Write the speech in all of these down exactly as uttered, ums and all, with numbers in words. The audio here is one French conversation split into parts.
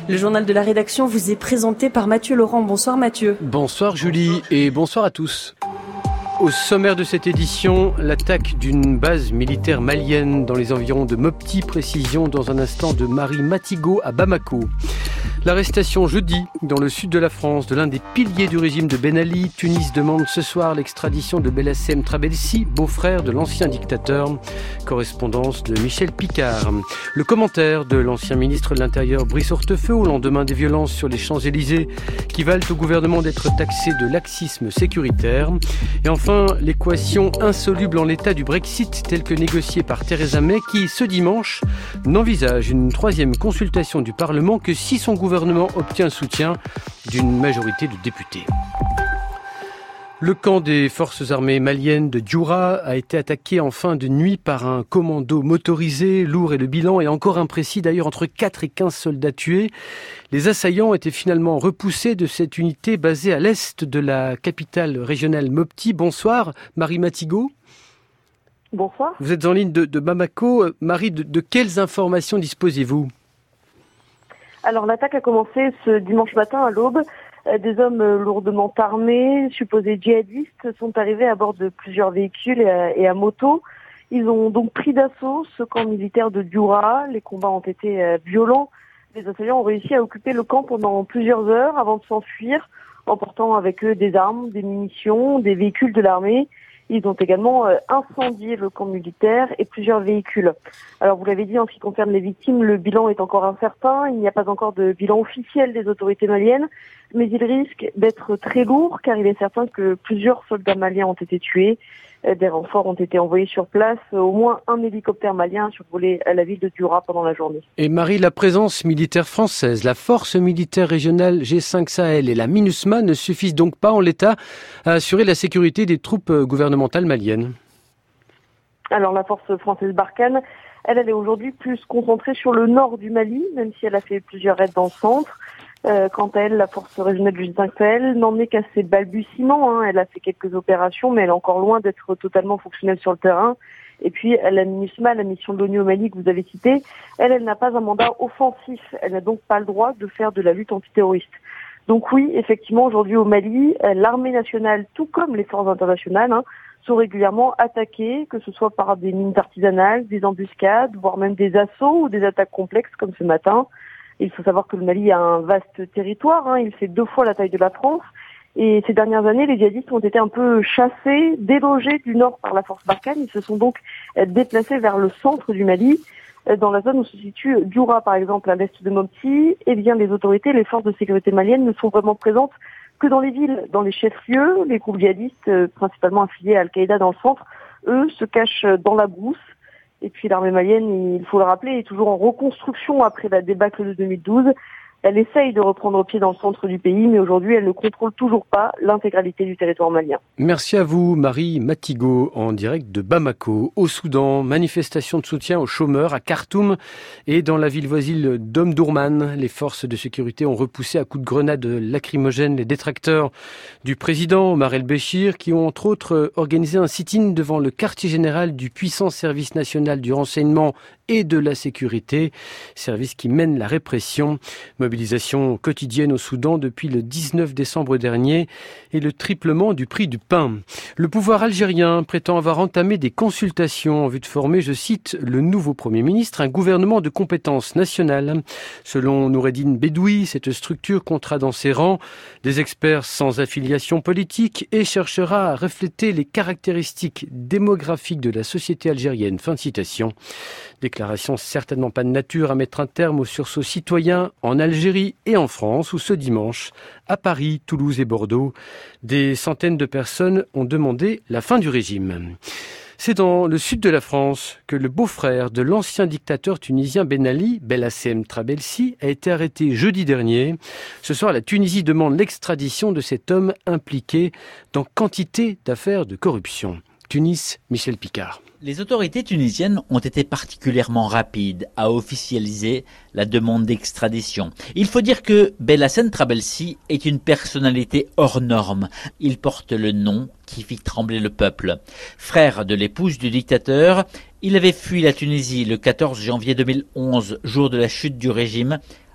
Le journal de la rédaction vous est présenté par Mathieu Laurent. Bonsoir Mathieu. Bonsoir Julie et bonsoir à tous. Au sommaire de cette édition, l'attaque d'une base militaire malienne dans les environs de Mopti, précision dans un instant de Marie Matigo à Bamako. L'arrestation jeudi dans le sud de la France de l'un des piliers du régime de Ben Ali. Tunis demande ce soir l'extradition de Belhacem Trabelsi, beau-frère de l'ancien dictateur. Correspondance de Michel Picard. Le commentaire de l'ancien ministre de l'Intérieur Brice Hortefeux au lendemain des violences sur les Champs-Élysées qui valent au gouvernement d'être taxé de laxisme sécuritaire. Et enfin, l'équation insoluble en l'état du Brexit telle que négociée par Theresa May qui, ce dimanche, n'envisage une troisième consultation du Parlement que si son gouvernement obtient le soutien d'une majorité de députés. Le camp des forces armées maliennes de Djoura a été attaqué en fin de nuit par un commando motorisé, lourd et le bilan est encore imprécis, d'ailleurs entre quatre et quinze soldats tués. Les assaillants étaient finalement repoussés de cette unité basée à l'est de la capitale régionale Mopti. Bonsoir Marie Matigo. Bonsoir. Vous êtes en ligne de, de Bamako. Marie, de, de quelles informations disposez-vous ? Alors l'attaque a commencé ce dimanche matin à l'aube. Des hommes lourdement armés, supposés djihadistes, sont arrivés à bord de plusieurs véhicules et à, et à moto. Ils ont donc pris d'assaut ce camp militaire de Djoura. Les combats ont été violents. Les assaillants ont réussi à occuper le camp pendant plusieurs heures avant de s'enfuir, emportant avec eux des armes, des munitions, des véhicules de l'armée. Ils ont également incendié le camp militaire et plusieurs véhicules. Alors vous l'avez dit, en ce qui concerne les victimes, le bilan est encore incertain. Il n'y a pas encore de bilan officiel des autorités maliennes, mais il risque d'être très lourd car il est certain que plusieurs soldats maliens ont été tués. Des renforts ont été envoyés sur place. Au moins un hélicoptère malien a survolé la ville de Djoura pendant la journée. Et Marie, la présence militaire française, la force militaire régionale G cinq Sahel et la MINUSMA ne suffisent donc pas en l'état à assurer la sécurité des troupes gouvernementales maliennes. Alors la force française Barkhane, elle, elle est aujourd'hui plus concentrée sur le nord du Mali, même si elle a fait plusieurs raids dans le centre. Euh, quant à elle, la force régionale du G cinq Sahel n'en est qu'à ses balbutiements. Hein. Elle a fait quelques opérations, mais elle est encore loin d'être totalement fonctionnelle sur le terrain. Et puis, la MINUSMA, la mission de l'ONU au Mali que vous avez citée, elle, elle n'a pas un mandat offensif. Elle n'a donc pas le droit de faire de la lutte antiterroriste. Donc oui, effectivement, aujourd'hui au Mali, l'armée nationale, tout comme les forces internationales, hein, sont régulièrement attaquées, que ce soit par des mines artisanales, des embuscades, voire même des assauts ou des attaques complexes comme ce matin. Il faut savoir que le Mali a un vaste territoire, hein, il fait deux fois la taille de la France. Et ces dernières années, les djihadistes ont été un peu chassés, délogés du nord par la force Barkhane. Ils se sont donc déplacés vers le centre du Mali, dans la zone où se situe Djoura, par exemple, à l'est de Mopti. Eh bien, les autorités, les forces de sécurité maliennes ne sont vraiment présentes que dans les villes, dans les chefs-lieux. Les groupes djihadistes, principalement affiliés à Al-Qaïda dans le centre, eux, se cachent dans la brousse. Et puis l'armée malienne, il faut le rappeler, est toujours en reconstruction après la débâcle de deux mille douze. Elle essaye de reprendre pied dans le centre du pays, mais aujourd'hui, elle ne contrôle toujours pas l'intégralité du territoire malien. Merci à vous, Marie Matigo, en direct de Bamako, au Soudan. Manifestation de soutien aux chômeurs à Khartoum et dans la ville voisine d'Omdurman. Les forces de sécurité ont repoussé à coups de grenades lacrymogènes les détracteurs du président Omar el-Béchir, qui ont entre autres organisé un sit-in devant le quartier général du puissant service national du renseignement et de la sécurité, service qui mène la répression. Mobilisation quotidienne au Soudan depuis le dix-neuf décembre dernier et le triplement du prix du pain. Le pouvoir algérien prétend avoir entamé des consultations en vue de former, je cite, le nouveau Premier ministre, un gouvernement de compétences nationales. Selon Noureddine Bedoui, cette structure comptera dans ses rangs des experts sans affiliation politique et cherchera à refléter les caractéristiques démographiques de la société algérienne. Fin de citation. Déclaration certainement pas de nature à mettre un terme au sursaut citoyen en Algérie et en France, où ce dimanche, à Paris, Toulouse et Bordeaux, des centaines de personnes ont demandé la fin du régime. C'est dans le sud de la France que le beau-frère de l'ancien dictateur tunisien Ben Ali, Belhacem Trabelsi, a été arrêté jeudi dernier. Ce soir, la Tunisie demande l'extradition de cet homme impliqué dans quantité d'affaires de corruption. Tunis, Michel Picard. Les autorités tunisiennes ont été particulièrement rapides à officialiser la demande d'extradition. Il faut dire que Belhacem Trabelsi est une personnalité hors norme. Il porte le nom qui fit trembler le peuple. Frère de l'épouse du dictateur, il avait fui la Tunisie le quatorze janvier deux mille onze, jour de la chute du régime,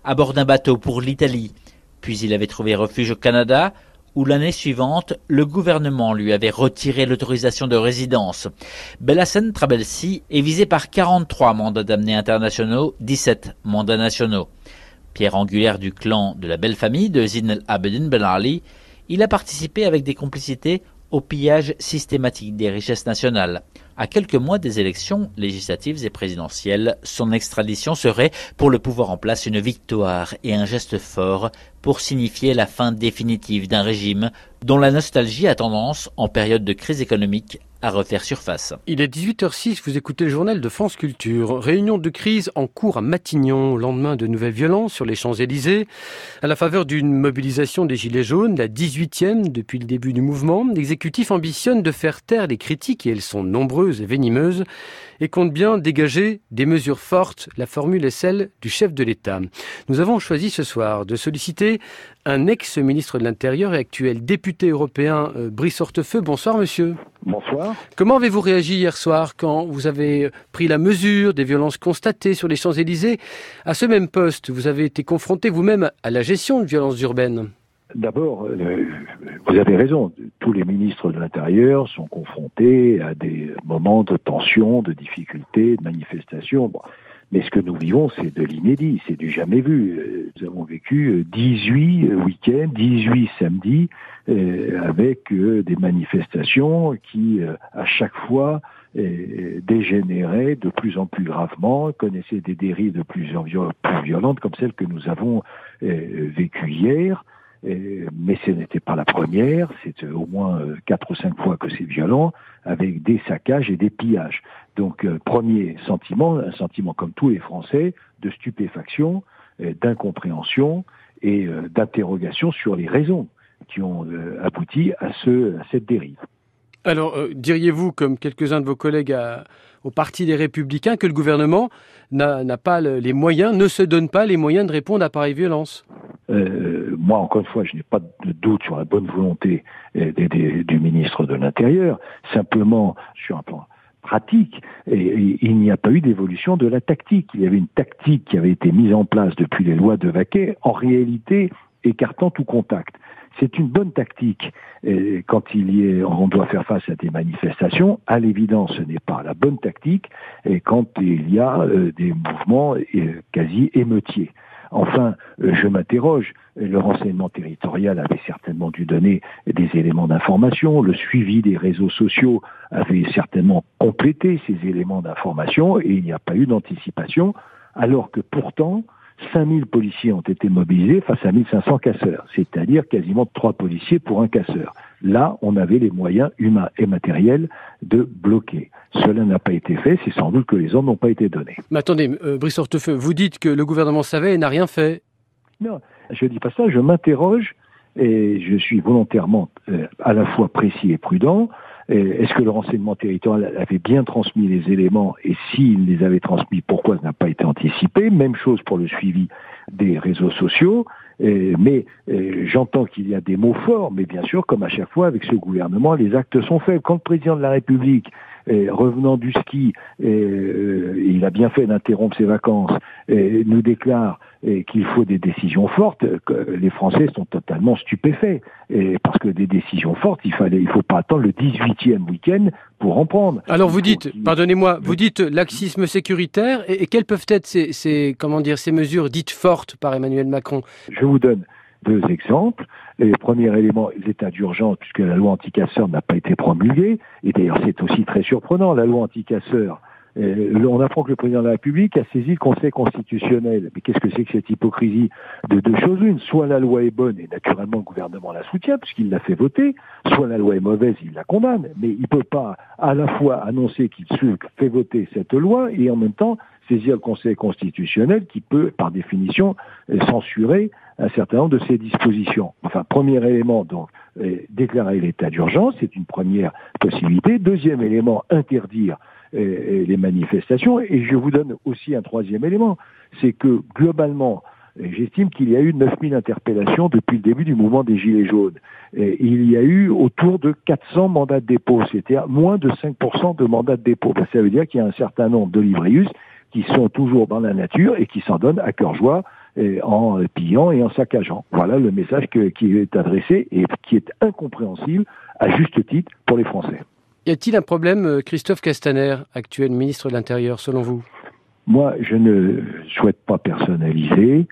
à bord d'un bateau pour l'Italie. Puis il avait trouvé refuge au Canada, où l'année suivante, le gouvernement lui avait retiré l'autorisation de résidence. Belhacem Trabelsi est visé par quarante-trois mandats d'amener internationaux, dix-sept mandats nationaux. Pierre angulaire du clan de la belle famille de Zine El Abidine Ben Ali, il a participé avec des complicités au pillage systématique des richesses nationales. À quelques mois des élections législatives et présidentielles, son extradition serait, pour le pouvoir en place, une victoire et un geste fort pour signifier la fin définitive d'un régime dont la nostalgie a tendance, en période de crise économique, à refaire surface. Il est dix-huit heures six, vous écoutez le journal de France Culture. Réunion de crise en cours à Matignon, au lendemain de nouvelles violences sur les Champs-Élysées. À la faveur d'une mobilisation des Gilets jaunes, la dix-huitième depuis le début du mouvement, l'exécutif ambitionne de faire taire les critiques, et elles sont nombreuses et venimeuses, et compte bien dégager des mesures fortes. La formule est celle du chef de l'État. Nous avons choisi ce soir de solliciter un ex-ministre de l'Intérieur et actuel député européen, euh, Brice Hortefeux. Bonsoir monsieur. Bonsoir. Comment avez-vous réagi hier soir quand vous avez pris la mesure des violences constatées sur les Champs-Élysées? À ce même poste, vous avez été confronté vous-même à la gestion de violences urbaines. D'abord, euh, vous avez raison, tous les ministres de l'Intérieur sont confrontés à des moments de tension, de difficultés, de manifestations. Bon. Mais ce que nous vivons, c'est de l'inédit, c'est du jamais vu. Nous avons vécu dix-huit week-ends, dix-huit samedis, euh, avec euh, des manifestations qui, euh, à chaque fois, euh, dégénéraient de plus en plus gravement, connaissaient des dérives de plus en viol- plus violentes, comme celles que nous avons euh, vécues hier. Euh, mais ce n'était pas la première, c'est au moins euh, quatre ou cinq fois que c'est violent, avec des saccages et des pillages. Donc, euh, premier sentiment, un sentiment comme tous les Français, de stupéfaction, euh, d'incompréhension et euh, d'interrogation sur les raisons qui ont euh, abouti à, ce, à cette dérive. Alors, euh, diriez-vous, comme quelques-uns de vos collègues à, au Parti des Républicains, que le gouvernement n'a, n'a pas le, les moyens, ne se donne pas les moyens de répondre à pareille violence? Euh, moi, encore une fois, je n'ai pas de doute sur la bonne volonté des, des, du ministre de l'Intérieur. Simplement, sur un plan pratique, et, et, il n'y a pas eu d'évolution de la tactique. Il y avait une tactique qui avait été mise en place depuis les lois de Vaquet, en réalité écartant tout contact. C'est une bonne tactique et quand il y est, on doit faire face à des manifestations. À l'évidence, ce n'est pas la bonne tactique et quand il y a euh, des mouvements euh, quasi émeutiers. Enfin, euh, je m'interroge, le renseignement territorial avait certainement dû donner des éléments d'information, le suivi des réseaux sociaux avait certainement complété ces éléments d'information et il n'y a pas eu d'anticipation, alors que pourtant, cinq mille policiers ont été mobilisés face à mille cinq cents casseurs, c'est-à-dire quasiment trois policiers pour un casseur. Là, on avait les moyens humains et matériels de bloquer. Cela n'a pas été fait, c'est sans doute que les ordres n'ont pas été donnés. Mais attendez, euh, Brice Hortefeux, vous dites que le gouvernement savait et n'a rien fait. Non, je ne dis pas ça, je m'interroge et je suis volontairement euh, à la fois précis et prudent. Est-ce que le renseignement territorial avait bien transmis les éléments et s'il les avait transmis, pourquoi ça n'a pas été anticipé? Même chose pour le suivi des réseaux sociaux. Euh, mais euh, j'entends qu'il y a des mots forts, mais bien sûr, comme à chaque fois avec ce gouvernement, les actes sont faibles. Quand le président de la République, euh, revenant du ski, euh, il a bien fait d'interrompre ses vacances, euh, nous déclare euh, qu'il faut des décisions fortes, que les Français sont totalement stupéfaits. Et parce que des décisions fortes, il fallait, il faut pas attendre le dix-huitième week-end pour en prendre. Alors vous dites, pardonnez-moi, vous dites laxisme sécuritaire, et, et quelles peuvent être ces, ces, comment dire, ces mesures dites fortes par Emmanuel Macron? Je vous donne deux exemples. Le premier élément, l'état d'urgence, puisque la loi anti-casseurs n'a pas été promulguée, et d'ailleurs c'est aussi très surprenant, la loi anti-casseurs, euh, on apprend que le président de la République a saisi le Conseil constitutionnel. Mais qu'est-ce que c'est que cette hypocrisie de deux choses une? Soit la loi est bonne, et naturellement le gouvernement la soutient, puisqu'il l'a fait voter, soit la loi est mauvaise, il la condamne. Mais il ne peut pas à la fois annoncer qu'il fait voter cette loi, et en même temps saisir le Conseil constitutionnel qui peut, par définition, censurer un certain nombre de ces dispositions. Enfin, premier élément, donc, euh, déclarer l'état d'urgence, c'est une première possibilité. Deuxième élément, interdire euh, les manifestations. Et je vous donne aussi un troisième élément, c'est que, globalement, j'estime qu'il y a eu neuf mille interpellations depuis le début du mouvement des Gilets jaunes. Et il y a eu autour de quatre cents mandats de dépôt, c'est-à-dire moins de cinq pour cent de mandats de dépôt. Ça veut dire qu'il y a un certain nombre de livrius qui sont toujours dans la nature et qui s'en donnent à cœur joie et en pillant et en saccageant. Voilà le message que, qui est adressé et qui est incompréhensible, à juste titre, pour les Français. Y a-t-il un problème, Christophe Castaner, actuel ministre de l'Intérieur, selon vous ? Moi, je ne souhaite pas personnaliser,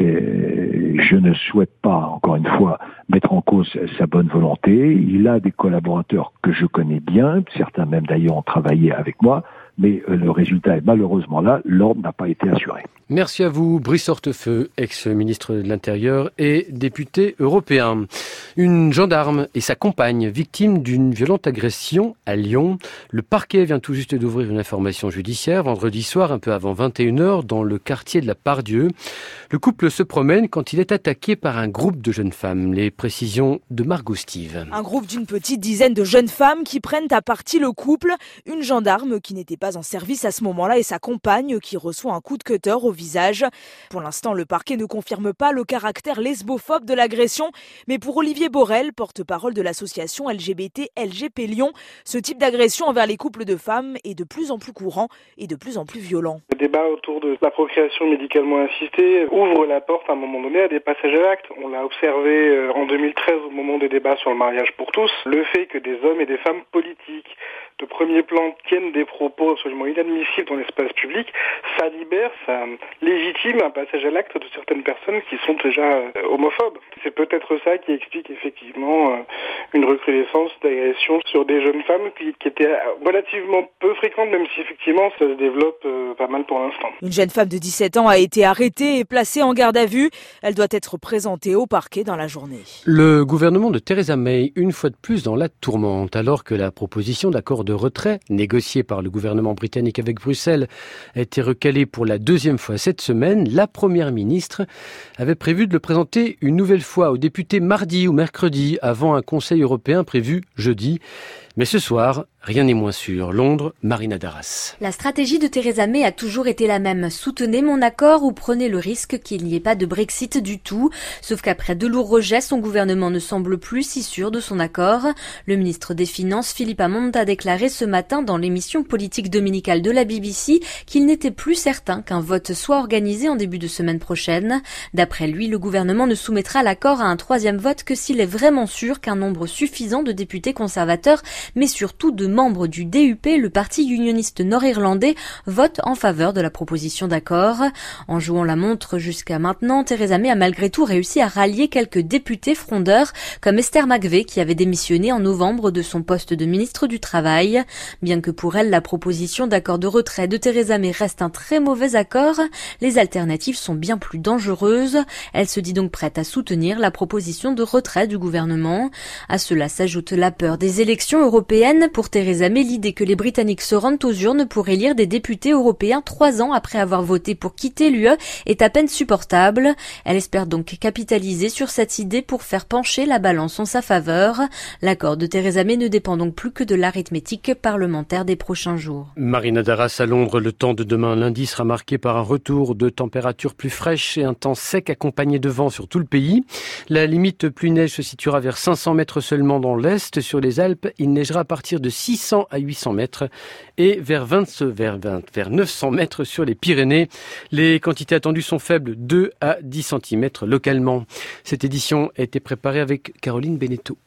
et je ne souhaite pas, encore une fois, mettre en cause sa bonne volonté. Il a des collaborateurs que je connais bien, certains même d'ailleurs ont travaillé avec moi, mais le résultat est malheureusement là, l'ordre n'a pas été assuré. Merci à vous, Brice Hortefeux, ex-ministre de l'Intérieur et député européen. Une gendarme et sa compagne, victimes d'une violente agression à Lyon. Le parquet vient tout juste d'ouvrir une information judiciaire vendredi soir, un peu avant vingt et une heures, dans le quartier de la Part-Dieu. Le couple se promène quand il est attaqué par un groupe de jeunes femmes. Les précisions de Margot Steve. Un groupe d'une petite dizaine de jeunes femmes qui prennent à partie le couple. Une gendarme qui n'était pas en service à ce moment-là et sa compagne qui reçoit un coup de cutter au visage. Pour l'instant, le parquet ne confirme pas le caractère lesbophobe de l'agression, mais pour Olivier Borel, porte-parole de l'association L G B T L G P Lyon, ce type d'agression envers les couples de femmes est de plus en plus courant et de plus en plus violent. Le débat autour de la procréation médicalement assistée ouvre la porte à un moment donné à des passages à l'acte. On l'a observé en deux mille treize au moment des débats sur le mariage pour tous. Le fait que des hommes et des femmes politiques de premier plan tiennent des propos absolument inadmissibles dans l'espace public, ça libère, ça légitime un passage à l'acte de certaines personnes qui sont déjà homophobes. C'est peut-être ça qui explique effectivement une recrudescence d'agressions sur des jeunes femmes qui, qui étaient relativement peu fréquentes, même si effectivement ça se développe pas mal pour l'instant. Une jeune femme de dix-sept ans a été arrêtée et placée en garde à vue. Elle doit être présentée au parquet dans la journée. Le gouvernement de Theresa May, une fois de plus dans la tourmente, alors que la proposition d'accord de retrait, négociée par le gouvernement britannique avec Bruxelles, a été recalée pour la deuxième fois cette semaine. La première ministre avait prévu de le présenter une nouvelle fois aux députés mardi ou mercredi, avant un conseil européen prévu jeudi. Mais ce soir, rien n'est moins sûr. Londres, Marina Darras. La stratégie de Theresa May a toujours été la même. Soutenez mon accord ou prenez le risque qu'il n'y ait pas de Brexit du tout. Sauf qu'après de lourds rejets, son gouvernement ne semble plus si sûr de son accord. Le ministre des Finances, Philippe Hammond, a déclaré ce matin dans l'émission politique dominicale de la B B C qu'il n'était plus certain qu'un vote soit organisé en début de semaine prochaine. D'après lui, le gouvernement ne soumettra l'accord à un troisième vote que s'il est vraiment sûr qu'un nombre suffisant de députés conservateurs, mais surtout de membres du D U P, le parti unioniste nord-irlandais, votent en faveur de la proposition d'accord. En jouant la montre jusqu'à maintenant, Theresa May a malgré tout réussi à rallier quelques députés frondeurs, comme Esther McVey, qui avait démissionné en novembre de son poste de ministre du Travail. Bien que pour elle, la proposition d'accord de retrait de Theresa May reste un très mauvais accord, les alternatives sont bien plus dangereuses. Elle se dit donc prête à soutenir la proposition de retrait du gouvernement. À cela s'ajoute la peur des élections européenne. Pour Theresa May, l'idée que les Britanniques se rendent aux urnes pour élire des députés européens trois ans après avoir voté pour quitter l'U E est à peine supportable. Elle espère donc capitaliser sur cette idée pour faire pencher la balance en sa faveur. L'accord de Theresa May ne dépend donc plus que de l'arithmétique parlementaire des prochains jours. Marina Darras à Londres, le temps de demain lundi sera marqué par un retour de températures plus fraîches et un temps sec accompagné de vent sur tout le pays. La limite pluie-neige se situera vers cinq cents mètres seulement dans l'Est. Sur les Alpes, il neigera à partir de six cents à huit cents mètres et vers, vingt, vers, vingt, vers neuf cents mètres sur les Pyrénées. Les quantités attendues sont faibles, deux à dix centimètres localement. Cette édition a été préparée avec Caroline Beneteau.